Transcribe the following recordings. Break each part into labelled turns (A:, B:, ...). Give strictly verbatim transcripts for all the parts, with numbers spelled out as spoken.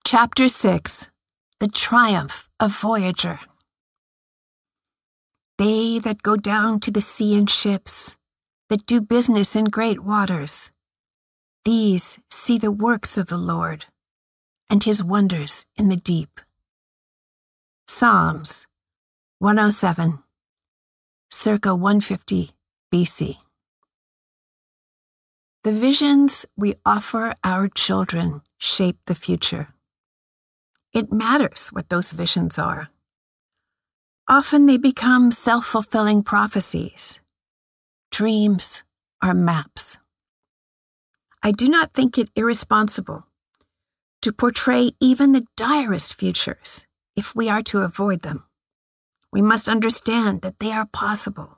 A: Chapter six. The Triumph of Voyager. They that go down to the sea in ships, that do business in great waters, these see the works of the Lord, and his wonders in the deep. Psalms one oh seven, circa one fifty B C. The visions we offer our children shape the future. It matters what those visions are. Often they become self-fulfilling prophecies. Dreams are maps. I do not think it irresponsible to portray even the direst futures if we are to avoid them. We must understand that they are possible.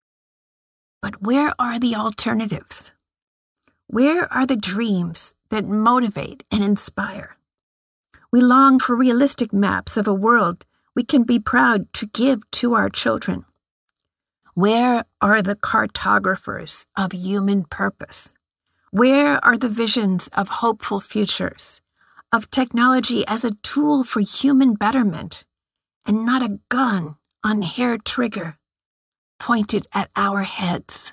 A: But where are the alternatives? Where are the dreams that motivate and inspire? We long for realistic maps of a world we can be proud to give to our children. Where are the cartographers of human purpose? Where are the visions of hopeful futures, of technology as a tool for human betterment, and not a gun on hair trigger pointed at our heads?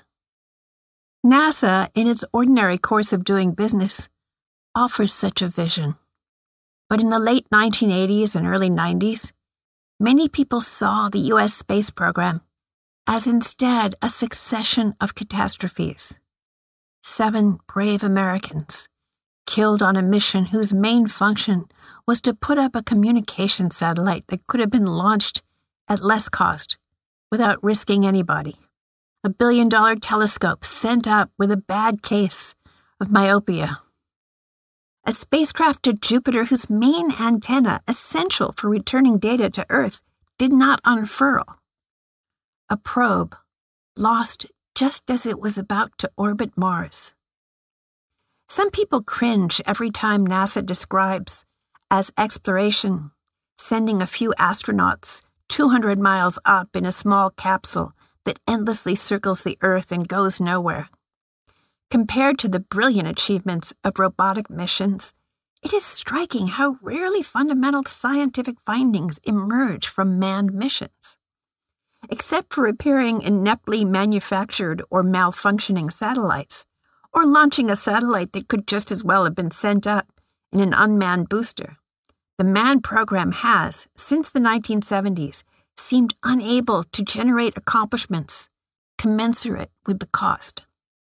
A: NASA, in its ordinary course of doing business, offers such a vision. But in the late nineteen eighties and early nineties, many people saw the U S space program as instead a succession of catastrophes. Seven brave Americans killed on a mission whose main function was to put up a communication satellite that could have been launched at less cost without risking anybody. A billion-dollar telescope sent up with a bad case of myopia. A spacecraft to Jupiter whose main antenna, essential for returning data to Earth, did not unfurl. A probe lost just as it was about to orbit Mars. Some people cringe every time NASA describes as exploration sending a few astronauts two hundred miles up in a small capsule that endlessly circles the Earth and goes nowhere. Compared to the brilliant achievements of robotic missions, it is striking how rarely fundamental scientific findings emerge from manned missions. Except for appearing ineptly manufactured or malfunctioning satellites, or launching a satellite that could just as well have been sent up in an unmanned booster, the manned program has, since the nineteen seventies, seemed unable to generate accomplishments commensurate with the cost.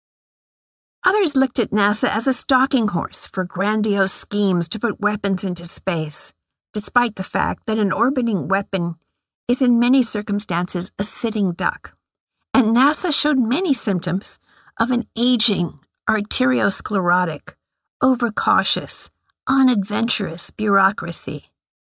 A: Others looked at NASA as a stalking horse for grandiose schemes to put weapons into space, despite the fact that an orbiting weapon is in many circumstances a sitting duck. And NASA showed many symptoms of an aging, arteriosclerotic, overcautious, unadventurous bureaucracy.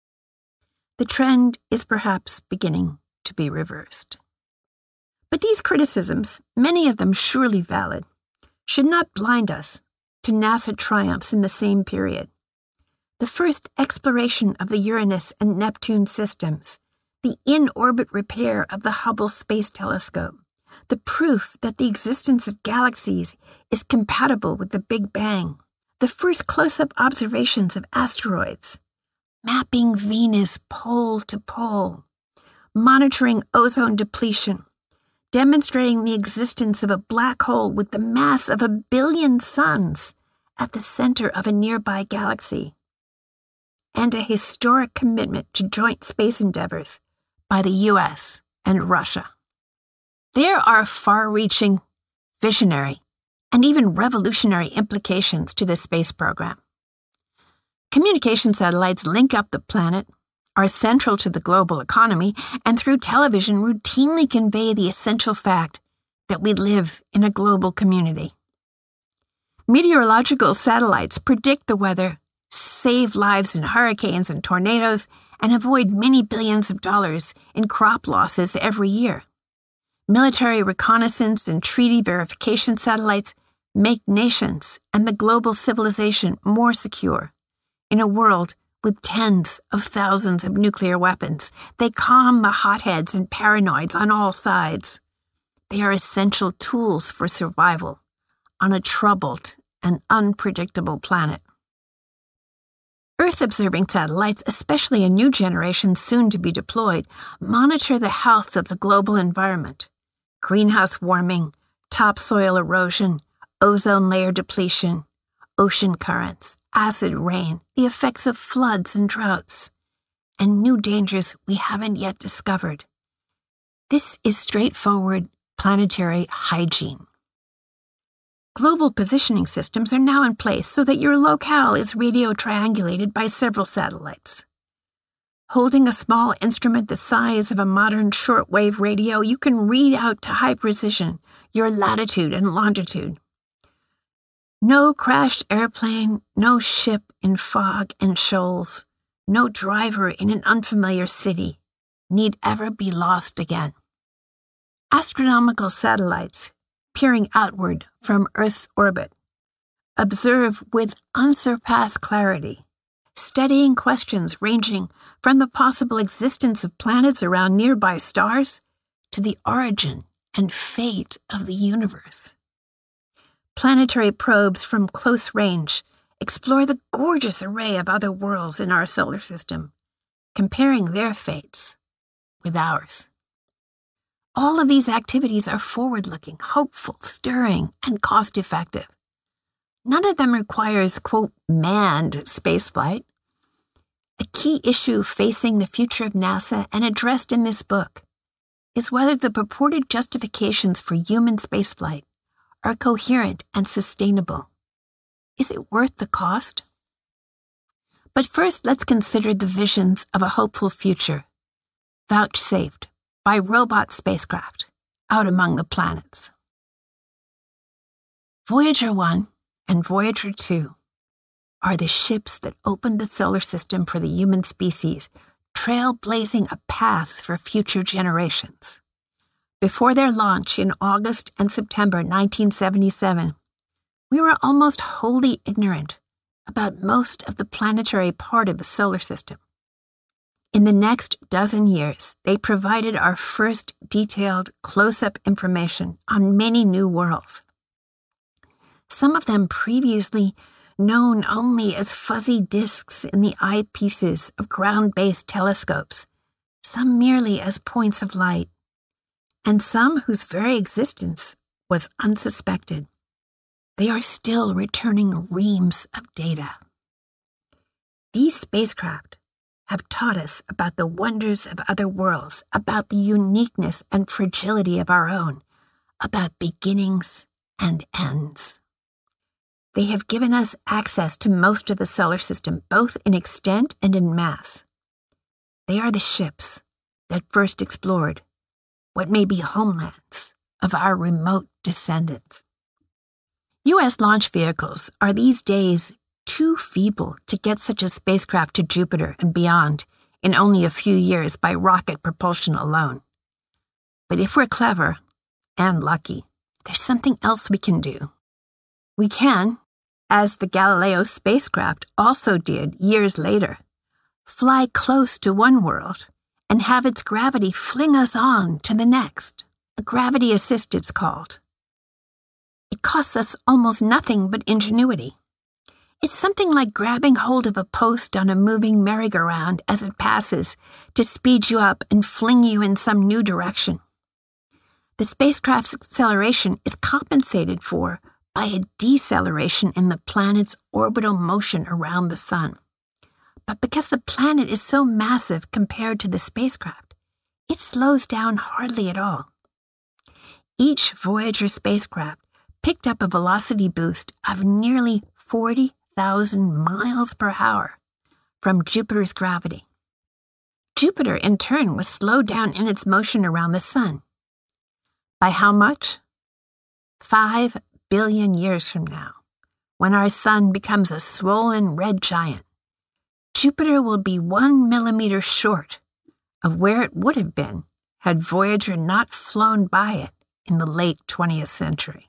A: The trend is perhaps beginning to be reversed. But these criticisms, many of them surely valid, should not blind us to NASA triumphs in the same period. The first exploration of the Uranus and Neptune systems, the in-orbit repair of the Hubble Space Telescope, the proof that the existence of galaxies is compatible with the Big Bang, the first close-up observations of asteroids, mapping Venus pole to pole, monitoring ozone depletion, demonstrating the existence of a black hole with the mass of a billion suns at the center of a nearby galaxy, and a historic commitment to joint space endeavors by the U S and Russia. There are far-reaching, visionary, and even revolutionary implications to the space program. Communication satellites link up the planet, are central to the global economy, and through television routinely convey the essential fact that we live in a global community. Meteorological satellites predict the weather, save lives in hurricanes and tornadoes, and avoid many billions of dollars in crop losses every year. Military reconnaissance and treaty verification satellites make nations and the global civilization more secure. In a world with tens of thousands of nuclear weapons, they calm the hotheads and paranoids on all sides. They are essential tools for survival on a troubled and unpredictable planet. Earth-observing satellites, especially a new generation soon to be deployed, monitor the health of the global environment. Greenhouse warming, topsoil erosion, ozone layer depletion, ocean currents, acid rain, the effects of floods and droughts, and new dangers we haven't yet discovered. This is straightforward planetary hygiene. Global positioning systems are now in place so that your locale is radio triangulated by several satellites. Holding a small instrument the size of a modern shortwave radio, you can read out to high precision your latitude and longitude. No crashed airplane, no ship in fog and shoals, no driver in an unfamiliar city need ever be lost again. Astronomical satellites, peering outward from Earth's orbit, observe with unsurpassed clarity, studying questions ranging from the possible existence of planets around nearby stars to the origin and fate of the universe. Planetary probes from close range explore the gorgeous array of other worlds in our solar system, comparing their fates with ours. All of these activities are forward-looking, hopeful, stirring, and cost-effective. None of them requires, quote, manned spaceflight. A key issue facing the future of NASA and addressed in this book is whether the purported justifications for human spaceflight are coherent and sustainable. Is it worth the cost? But first, let's consider the visions of a hopeful future, vouchsafed by robot spacecraft out among the planets. Voyager one and Voyager two are the ships that opened the solar system for the human species, trailblazing a path for future generations. Before their launch in August and September nineteen seventy-seven, we were almost wholly ignorant about most of the planetary part of the solar system. In the next dozen years, they provided our first detailed close-up information on many new worlds. Some of them previously known only as fuzzy disks in the eyepieces of ground-based telescopes, some merely as points of light, and some whose very existence was unsuspected. They are still returning reams of data. These spacecraft have taught us about the wonders of other worlds, about the uniqueness and fragility of our own, about beginnings and ends. They have given us access to most of the solar system, both in extent and in mass. They are the ships that first explored what may be homelands of our remote descendants. U S launch vehicles are these days too feeble to get such a spacecraft to Jupiter and beyond in only a few years by rocket propulsion alone. But if we're clever and lucky, there's something else we can do. We can, as the Galileo spacecraft also did years later, fly close to one world and have its gravity fling us on to the next. A gravity assist, it's called. It costs us almost nothing but ingenuity. It's something like grabbing hold of a post on a moving merry-go-round as it passes to speed you up and fling you in some new direction. The spacecraft's acceleration is compensated for by a deceleration in the planet's orbital motion around the sun. But because the planet is so massive compared to the spacecraft, it slows down hardly at all. Each Voyager spacecraft picked up a velocity boost of nearly forty thousand miles per hour from Jupiter's gravity. Jupiter, in turn, was slowed down in its motion around the sun. By how much? Five billion years from now, when our sun becomes a swollen red giant, Jupiter will be one millimeter short of where it would have been had Voyager not flown by it in the late twentieth century.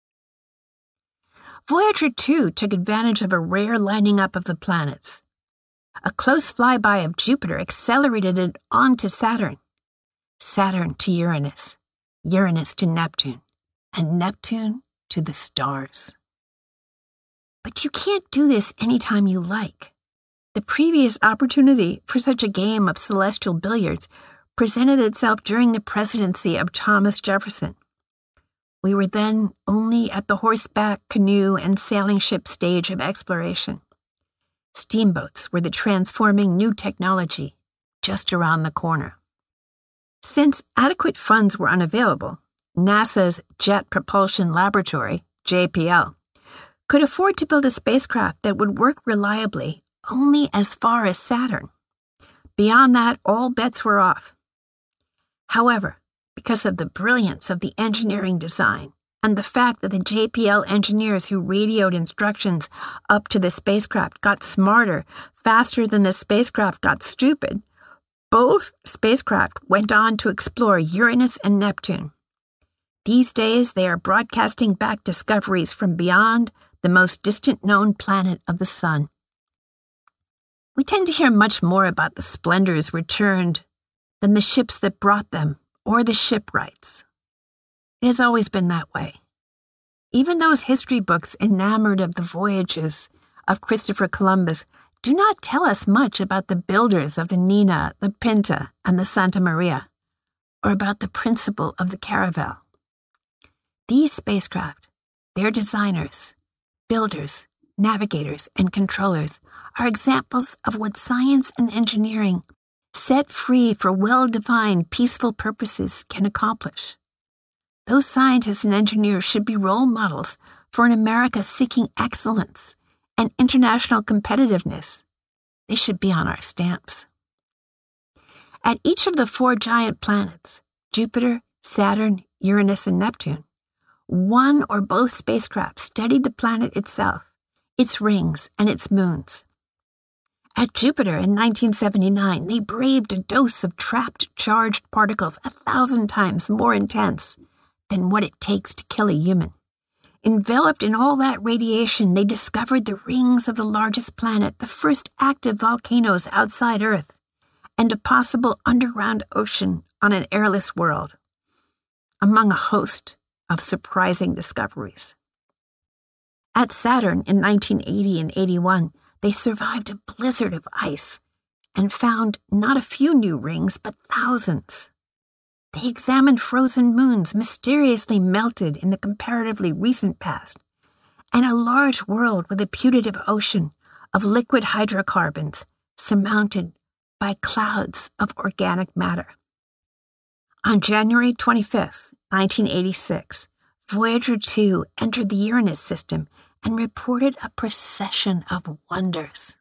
A: Voyager two took advantage of a rare lining up of the planets. A close flyby of Jupiter accelerated it onto Saturn, Saturn to Uranus, Uranus to Neptune, and Neptune to the stars. But you can't do this anytime you like. The previous opportunity for such a game of celestial billiards presented itself during the presidency of Thomas Jefferson. We were then only at the horseback, canoe, and sailing ship stage of exploration. Steamboats were the transforming new technology just around the corner. Since adequate funds were unavailable, NASA's Jet Propulsion Laboratory, J P L, could afford to build a spacecraft that would work reliably only as far as Saturn. Beyond that, all bets were off. However, because of the brilliance of the engineering design and the fact that the J P L engineers who radioed instructions up to the spacecraft got smarter faster than the spacecraft got stupid, both spacecraft went on to explore Uranus and Neptune. These days, they are broadcasting back discoveries from beyond the most distant known planet of the Sun. We tend to hear much more about the splendors returned than the ships that brought them or the shipwrights. It has always been that way. Even those history books enamored of the voyages of Christopher Columbus do not tell us much about the builders of the Nina, the Pinta, and the Santa Maria, or about the principle of the Caravel. These spacecraft, their designers, builders, navigators, and controllers are examples of what science and engineering, set free for well-defined, peaceful purposes, can accomplish. Those scientists and engineers should be role models for an America seeking excellence and international competitiveness. They should be on our stamps. At each of the four giant planets, Jupiter, Saturn, Uranus, and Neptune, one or both spacecraft studied the planet itself, its rings, and its moons. At Jupiter in nineteen seventy-nine, they braved a dose of trapped charged particles a thousand times more intense than what it takes to kill a human. Enveloped in all that radiation, they discovered the rings of the largest planet, the first active volcanoes outside Earth, and a possible underground ocean on an airless world, among a host of surprising discoveries. At Saturn in nineteen eighty and eighty-one, they survived a blizzard of ice and found not a few new rings, but thousands. They examined frozen moons mysteriously melted in the comparatively recent past, and a large world with a putative ocean of liquid hydrocarbons surmounted by clouds of organic matter. On January twenty-fifth, nineteen eighty-six, Voyager two entered the Uranus system and reported a procession of wonders.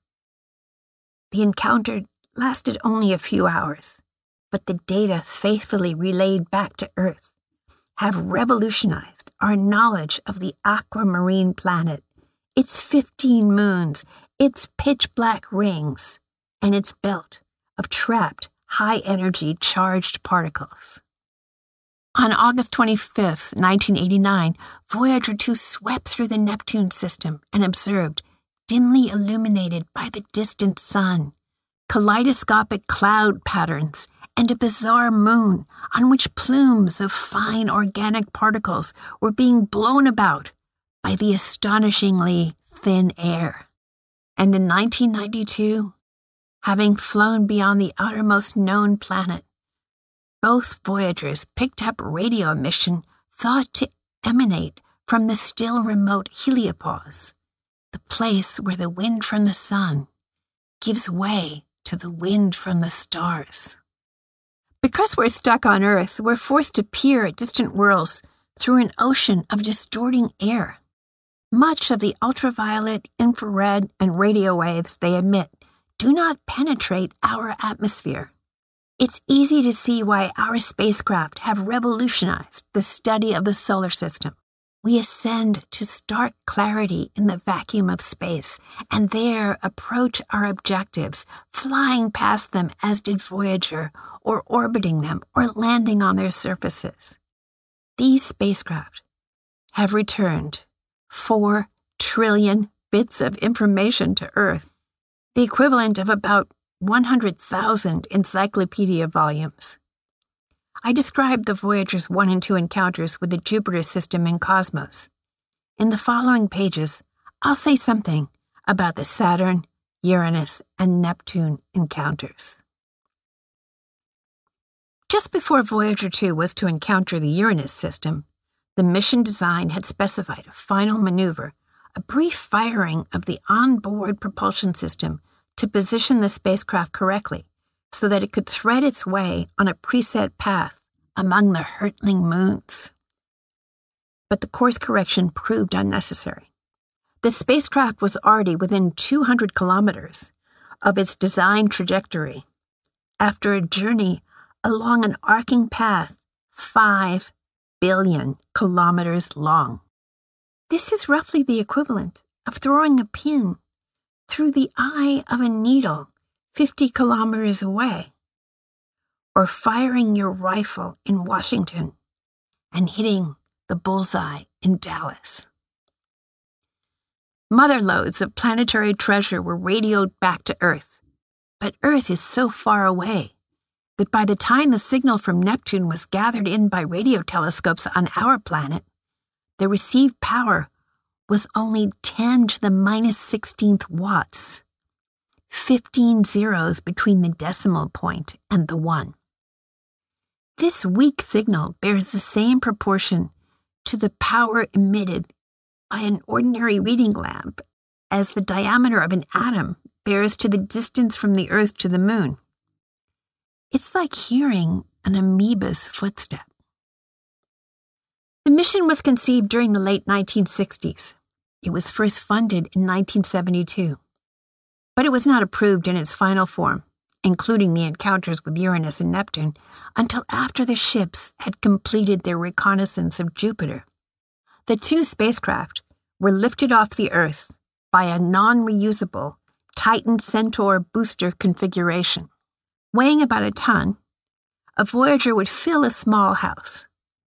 A: The encounter lasted only a few hours, but the data faithfully relayed back to Earth have revolutionized our knowledge of the aquamarine planet, its fifteen moons, its pitch-black rings, and its belt of trapped, high-energy charged particles. On August twenty-fifth, nineteen eighty-nine, Voyager two swept through the Neptune system and observed, dimly illuminated by the distant sun, kaleidoscopic cloud patterns and a bizarre moon on which plumes of fine organic particles were being blown about by the astonishingly thin air. And in nineteen ninety-two, having flown beyond the outermost known planet, both Voyagers picked up radio emission thought to emanate from the still remote heliopause, the place where the wind from the sun gives way to the wind from the stars. Because we're stuck on Earth, we're forced to peer at distant worlds through an ocean of distorting air. Much of the ultraviolet, infrared, and radio waves they emit do not penetrate our atmosphere. It's easy to see why our spacecraft have revolutionized the study of the solar system. We ascend to stark clarity in the vacuum of space, and there approach our objectives, flying past them as did Voyager, or orbiting them, or landing on their surfaces. These spacecraft have returned four trillion bits of information to Earth, the equivalent of about one hundred thousand encyclopedia volumes. I described the Voyagers one and two encounters with the Jupiter system and cosmos. In the following pages, I'll say something about the Saturn, Uranus, and Neptune encounters. Just before Voyager two was to encounter the Uranus system, the mission design had specified a final maneuver, a brief firing of the onboard propulsion system to position the spacecraft correctly so that it could thread its way on a preset path among the hurtling moons. But the course correction proved unnecessary. The spacecraft was already within two hundred kilometers of its design trajectory after a journey along an arcing path five billion kilometers long. This is roughly the equivalent of throwing a pin through the eye of a needle fifty kilometers away, or firing your rifle in Washington and hitting the bullseye in Dallas. Mother loads of planetary treasure were radioed back to Earth, but Earth is so far away that by the time the signal from Neptune was gathered in by radio telescopes on our planet, the received power was only ten to the minus sixteenth watts, fifteen zeros between the decimal point and the one. This weak signal bears the same proportion to the power emitted by an ordinary reading lamp as the diameter of an atom bears to the distance from the Earth to the Moon. It's like hearing an amoeba's footstep. The mission was conceived during the late nineteen sixties. It was first funded in nineteen seventy-two, but it was not approved in its final form, including the encounters with Uranus and Neptune, until after the ships had completed their reconnaissance of Jupiter. The two spacecraft were lifted off the Earth by a non-reusable Titan Centaur booster configuration. Weighing about a ton, a Voyager would fill a small house.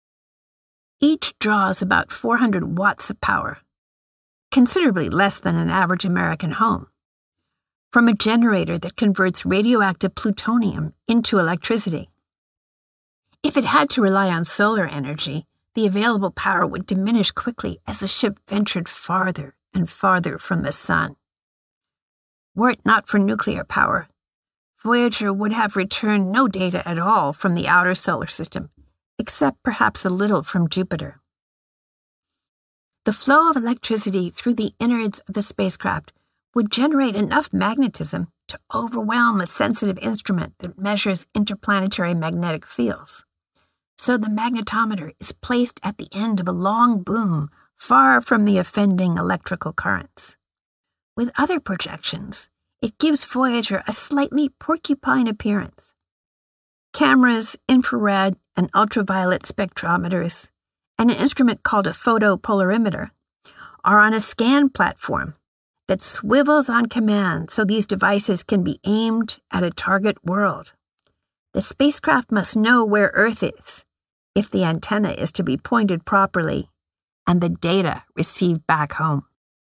A: Each draws about four hundred watts of power, considerably less than an average American home, from a generator that converts radioactive plutonium into electricity. If it had to rely on solar energy, the available power would diminish quickly as the ship ventured farther and farther from the sun. Were it not for nuclear power, Voyager would have returned no data at all from the outer solar system, except perhaps a little from Jupiter. The flow of electricity through the innards of the spacecraft would generate enough magnetism to overwhelm a sensitive instrument that measures interplanetary magnetic fields. So the magnetometer is placed at the end of a long boom far from the offending electrical currents. With other projections, it gives Voyager a slightly porcupine appearance. Cameras, infrared, and ultraviolet spectrometers, and an instrument called a photopolarimeter are on a scan platform that swivels on command so these devices can be aimed at a target world. The spacecraft must know where Earth is if the antenna is to be pointed properly and the data received back home.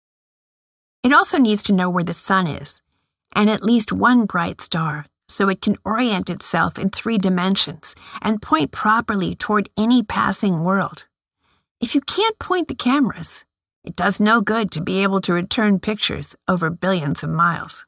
A: It also needs to know where the sun is, and at least one bright star, so it can orient itself in three dimensions and point properly toward any passing world. If you can't point the cameras, it does no good to be able to return pictures over billions of miles.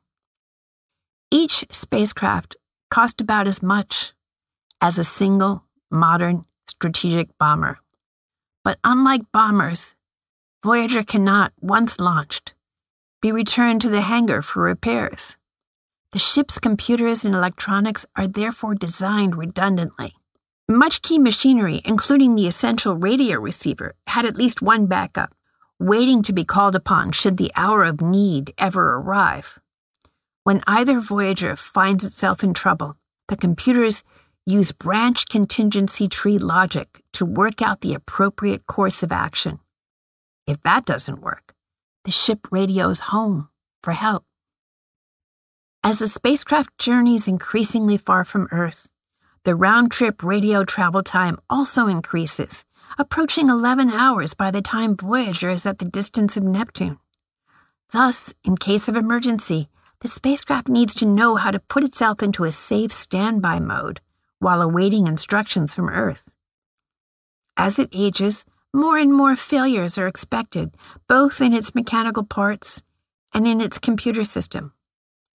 A: Each spacecraft cost about as much as a single modern strategic bomber. But unlike bombers, Voyager cannot, once launched, be returned to the hangar for repairs. The ship's computers and electronics are therefore designed redundantly. Much key machinery, including the essential radio receiver, had at least one backup, waiting to be called upon should the hour of need ever arrive. When either Voyager finds itself in trouble, the computers use branch contingency tree logic to work out the appropriate course of action. If that doesn't work, the ship radios home for help. As the spacecraft journeys increasingly far from Earth, the round-trip radio travel time also increases, approaching eleven hours by the time Voyager is at the distance of Neptune. Thus, in case of emergency, the spacecraft needs to know how to put itself into a safe standby mode while awaiting instructions from Earth. As it ages, more and more failures are expected, both in its mechanical parts and in its computer system.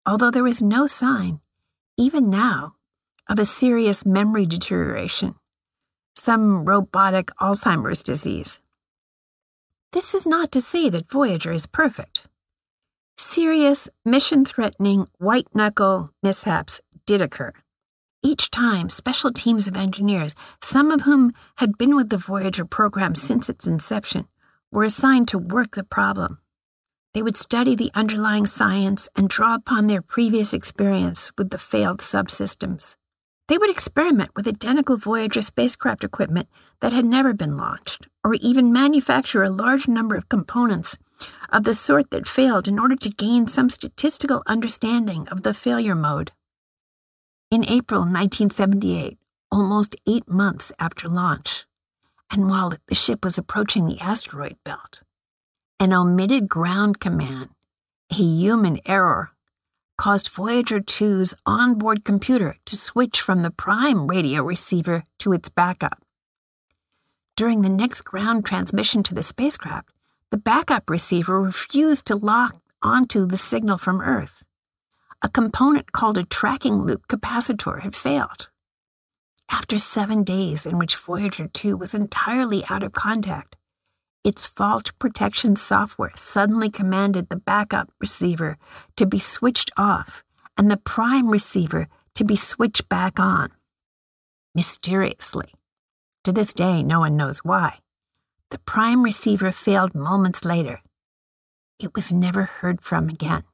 A: although there was no sign, even now, of a serious memory deterioration, some robotic Alzheimer's disease. This is not to say that Voyager is perfect. Serious, mission-threatening, white-knuckle mishaps did occur. Each time, special teams of engineers, some of whom had been with the Voyager program since its inception, were assigned to work the problem. They would study the underlying science and draw upon their previous experience with the failed subsystems. They would experiment with identical Voyager spacecraft equipment that had never been launched, or even manufacture a large number of components of the sort that failed in order to gain some statistical understanding of the failure mode. In April nineteen seventy-eight, almost eight months after launch, and while the ship was approaching the asteroid belt, an omitted ground command, a human error, caused Voyager two's onboard computer to switch from the prime radio receiver to its backup. During the next ground transmission to the spacecraft, the backup receiver refused to lock onto the signal from Earth. A component called a tracking loop capacitor had failed. After seven days in which Voyager two was entirely out of contact, its fault protection software suddenly commanded the backup receiver to be switched off and the prime receiver to be switched back on. Mysteriously, to this day no one knows why, the prime receiver failed moments later. It was never heard from again.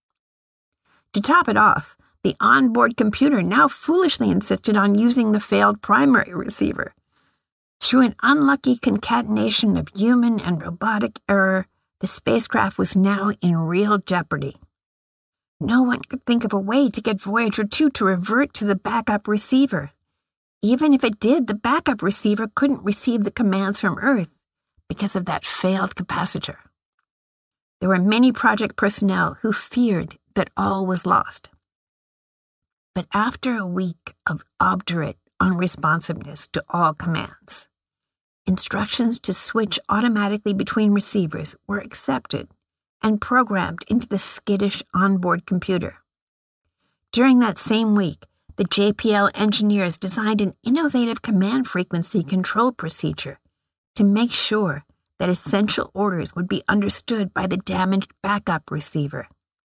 A: To top it off, the onboard computer now foolishly insisted on using the failed primary receiver. Through an unlucky concatenation of human and robotic error, the spacecraft was now in real jeopardy. No one could think of a way to get Voyager two to revert to the backup receiver. Even if it did, the backup receiver couldn't receive the commands from Earth because of that failed capacitor. There were many project personnel who feared that all was lost. But after a week of obdurate unresponsiveness to all commands, instructions to switch automatically between receivers were accepted and programmed into the skittish onboard computer. During that same week, the J P L engineers designed an innovative command frequency control procedure to make sure that essential orders would be understood by the damaged backup receiver.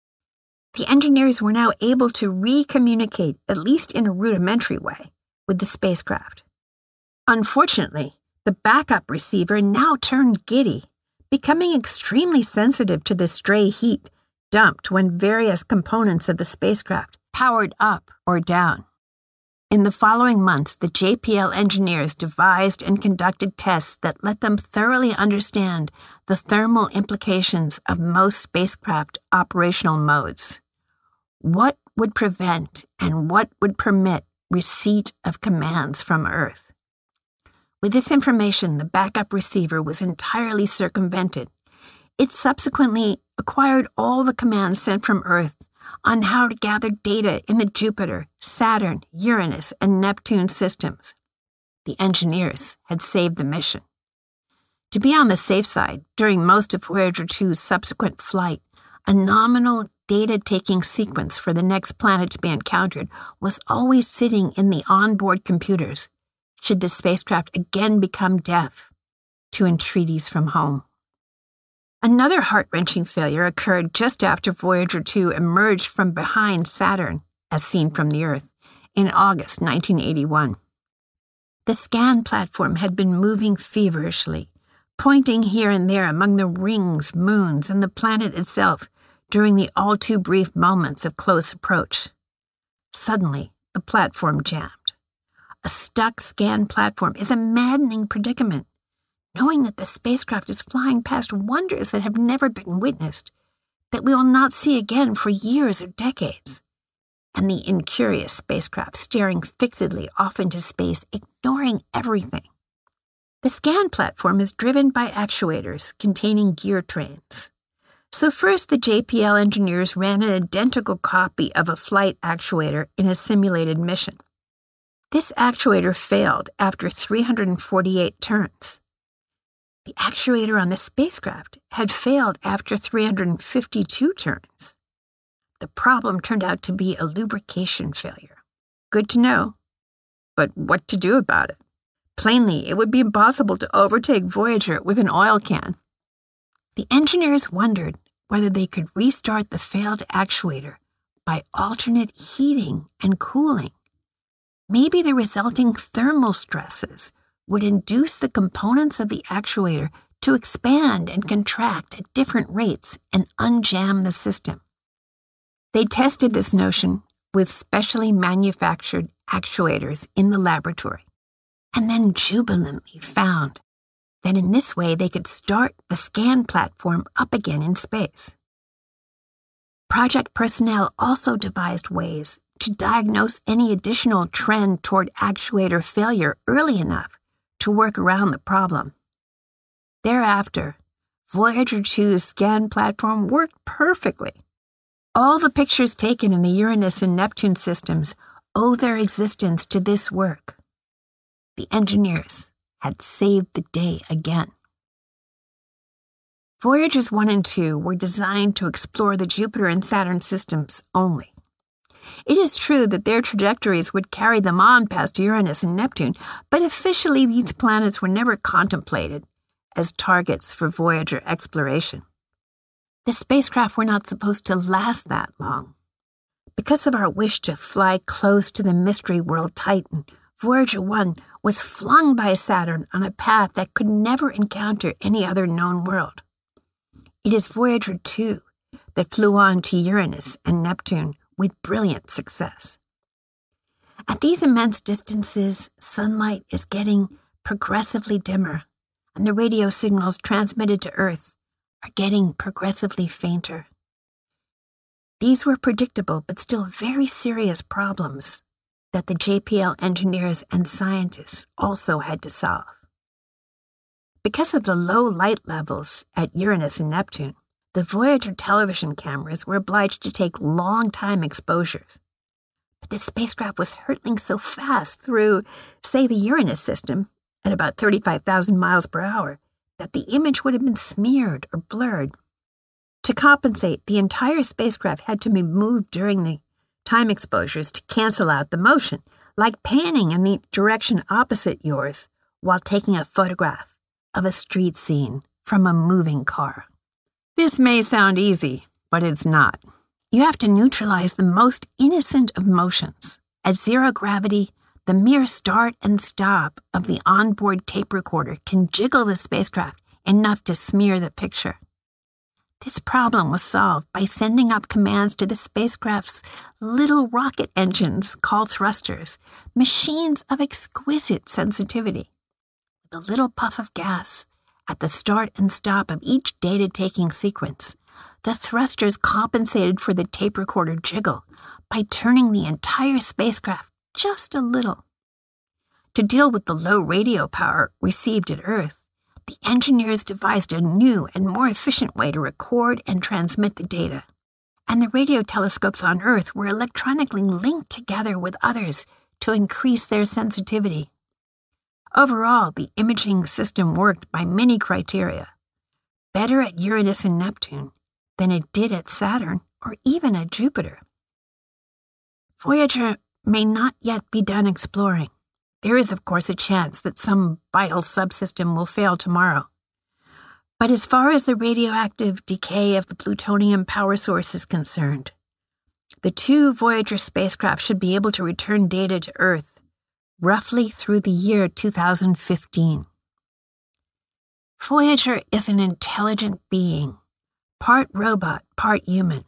A: The engineers were now able to re-communicate, at least in a rudimentary way, with the spacecraft. Unfortunately, the backup receiver now turned giddy, becoming extremely sensitive to the stray heat dumped when various components of the spacecraft powered up or down. In the following months, the J P L engineers devised and conducted tests that let them thoroughly understand the thermal implications of most spacecraft operational modes. What would prevent and what would permit receipt of commands from Earth? With this information, the backup receiver was entirely circumvented. It subsequently acquired all the commands sent from Earth on how to gather data in the Jupiter, Saturn, Uranus, and Neptune systems. The engineers had saved the mission. To be on the safe side, during most of Voyager two's subsequent flight, a nominal data-taking sequence for the next planet to be encountered was always sitting in the onboard computers, should the spacecraft again become deaf to entreaties from home. Another heart-wrenching failure occurred just after Voyager two emerged from behind Saturn, as seen from the Earth, in August nineteen eighty-one. The scan platform had been moving feverishly, pointing here and there among the rings, moons, and the planet itself during the all-too-brief moments of close approach. Suddenly, the platform jammed. A stuck scan platform is a maddening predicament. Knowing that the spacecraft is flying past wonders that have never been witnessed, that we will not see again for years or decades, and the incurious spacecraft staring fixedly off into space, ignoring everything. The scan platform is driven by actuators containing gear trains. So first, the J P L engineers ran an identical copy of a flight actuator in a simulated mission. This actuator failed after three hundred forty-eight turns. The actuator on the spacecraft had failed after three hundred fifty-two turns. The the problem turned out to be a lubrication failure. Good to know, but what to do about it? Plainly, it would be impossible to overtake Voyager with an oil can. The engineers wondered whether they could restart the failed actuator by alternate heating and cooling. Maybe the resulting thermal stresses would induce the components of the actuator to expand and contract at different rates and unjam the system. They tested this notion with specially manufactured actuators in the laboratory, and then jubilantly found that in this way they could start the scan platform up again in space. Project personnel also devised ways to diagnose any additional trend toward actuator failure early enough to work around the problem. Thereafter, Voyager two's scan platform worked perfectly. All the pictures taken in the Uranus and Neptune systems owe their existence to this work. The engineers had saved the day again. Voyagers one and two were designed to explore the Jupiter and Saturn systems only. It is true that their trajectories would carry them on past Uranus and Neptune, but officially these planets were never contemplated as targets for Voyager exploration. The spacecraft were not supposed to last that long. Because of our wish to fly close to the mystery world Titan, Voyager one was flung by Saturn on a path that could never encounter any other known world. It is Voyager two that flew on to Uranus and Neptune with brilliant success. At these immense distances, sunlight is getting progressively dimmer, and the radio signals transmitted to Earth are getting progressively fainter. These were predictable but still very serious problems that the J P L engineers and scientists also had to solve. Because of the low light levels at Uranus and Neptune, the Voyager television cameras were obliged to take long-time exposures. But the spacecraft was hurtling so fast through, say, the Uranus system at about thirty-five thousand miles per hour that the image would have been smeared or blurred. To compensate, the entire spacecraft had to be moved during the time exposures to cancel out the motion, like panning in the direction opposite yours while taking a photograph of a street scene from a moving car. This may sound easy, but it's not. You have to neutralize the most innocent of motions. At zero gravity, the mere start and stop of the onboard tape recorder can jiggle the spacecraft enough to smear the picture. This problem was solved by sending up commands to the spacecraft's little rocket engines called thrusters, machines of exquisite sensitivity. With a little puff of gas at the start and stop of each data-taking sequence, the thrusters compensated for the tape recorder jiggle by turning the entire spacecraft just a little. To deal with the low radio power received at Earth, the engineers devised a new and more efficient way to record and transmit the data, and the radio telescopes on Earth were electronically linked together with others to increase their sensitivity. Overall, the imaging system worked by many criteria, better at Uranus and Neptune than it did at Saturn or even at Jupiter. Voyager may not yet be done exploring. There is, of course, a chance that some vital subsystem will fail tomorrow. But as far as the radioactive decay of the plutonium power source is concerned, the two Voyager spacecraft should be able to return data to Earth roughly through the year two thousand fifteen. Voyager is an intelligent being, part robot, part human.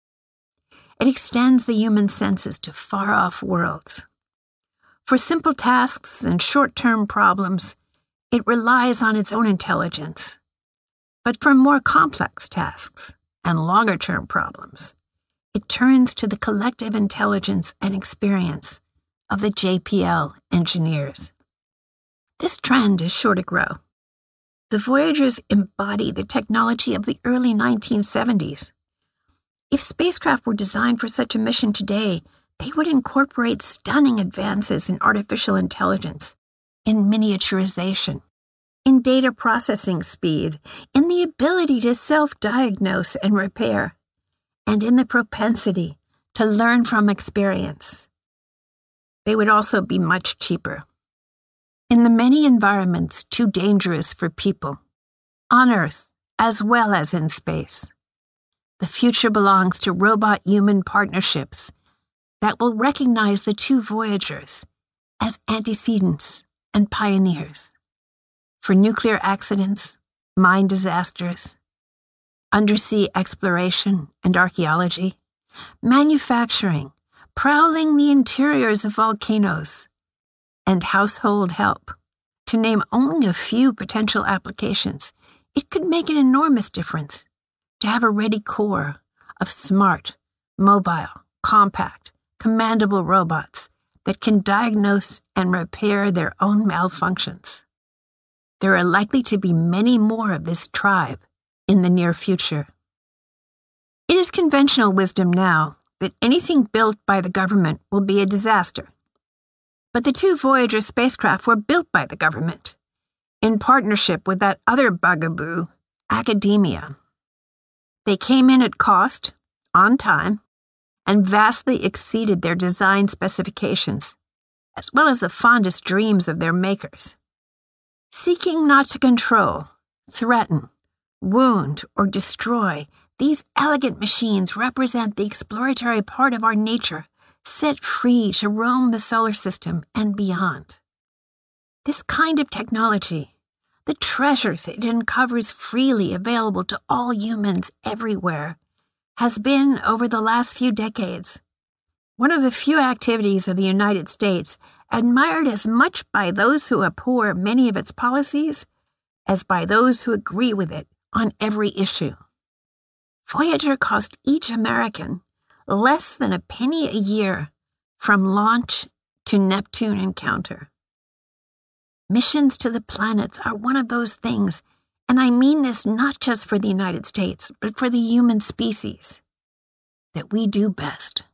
A: It extends the human senses to far-off worlds. For simple tasks and short-term problems, it relies on its own intelligence. But for more complex tasks and longer-term problems, it turns to the collective intelligence and experience of the J P L engineers. This trend is sure to grow. The Voyagers embody the technology of the early nineteen seventies. If spacecraft were designed for such a mission today, they would incorporate stunning advances in artificial intelligence, in miniaturization, in data processing speed, in the ability to self-diagnose and repair, and in the propensity to learn from experience. They would also be much cheaper. In the many environments too dangerous for people, on Earth as well as in space, the future belongs to robot-human partnerships that will recognize the two Voyagers as antecedents and pioneers for nuclear accidents, mine disasters, undersea exploration and archaeology, manufacturing, prowling the interiors of volcanoes, and household help, to name only a few potential applications. It could make an enormous difference to have a ready core of smart, mobile, compact, commandable robots that can diagnose and repair their own malfunctions. There are likely to be many more of this tribe in the near future. It is conventional wisdom now that anything built by the government will be a disaster. But the two Voyager spacecraft were built by the government, in partnership with that other bugaboo, academia. They came in at cost, on time, and vastly exceeded their design specifications, as well as the fondest dreams of their makers. Seeking not to control, threaten, wound, or destroy, these elegant machines represent the exploratory part of our nature, set free to roam the solar system and beyond. This kind of technology, the treasures it uncovers freely available to all humans everywhere, has been, over the last few decades, one of the few activities of the United States admired as much by those who abhor many of its policies as by those who agree with it on every issue. Voyager cost each American less than a penny a year from launch to Neptune encounter. Missions to the planets are one of those things, and I mean this not just for the United States, but for the human species, that we do best.